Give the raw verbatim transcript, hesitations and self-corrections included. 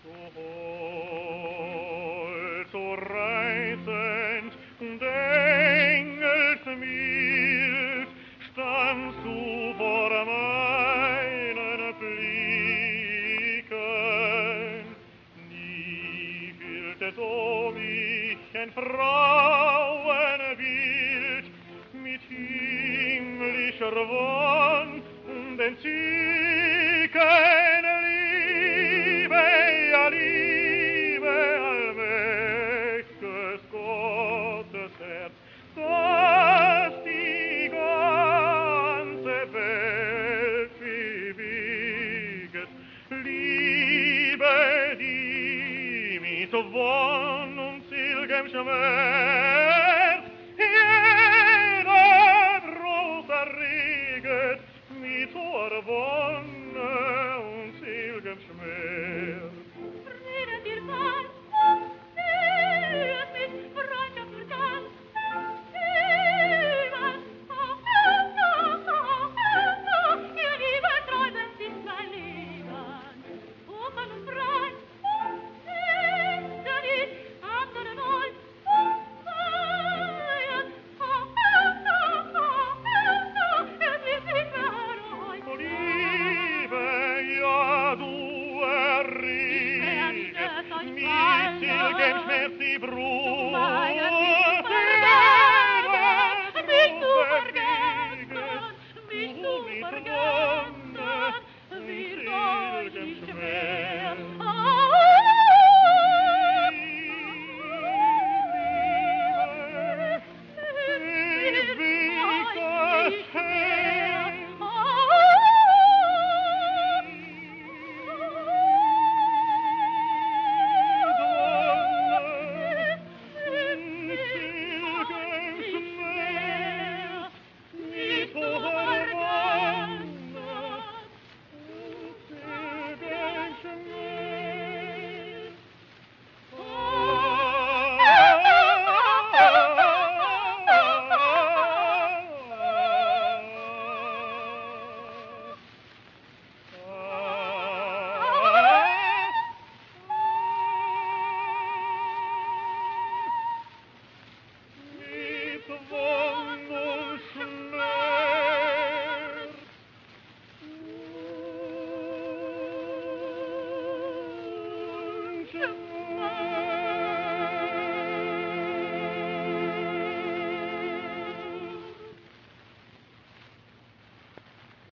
So hold, so reizend und engelsmild standst du vor meinen Blicken. Nie fühlte so mich ein Frauenbild mit himmlischer Wonn und Entzücken. Liebe, ja Liebe, allmächtiges Gottes Herz, das die ganze Welt bewegt. Liebe, die mit Wonn und silgem Schmerz jeder Brust erreget, mit hoher Wonne und silgem Schmerz. Friede dir Mann, süß mit Freundschaft und Dank, Liebe, oh, oh, oh, oh, oh, ihr liebe Träume sind mein Leben, offen und frei, hinter die anderen Wollen, freien, oh, oh, oh, oh, oh, es ist nicht mehr euch. Oh, Liebe, ja, du erreget mit silgem Schmerz die Brust. Mich zu vergessen, mich zu vergessen, wird euch nicht schwer. Schmerz.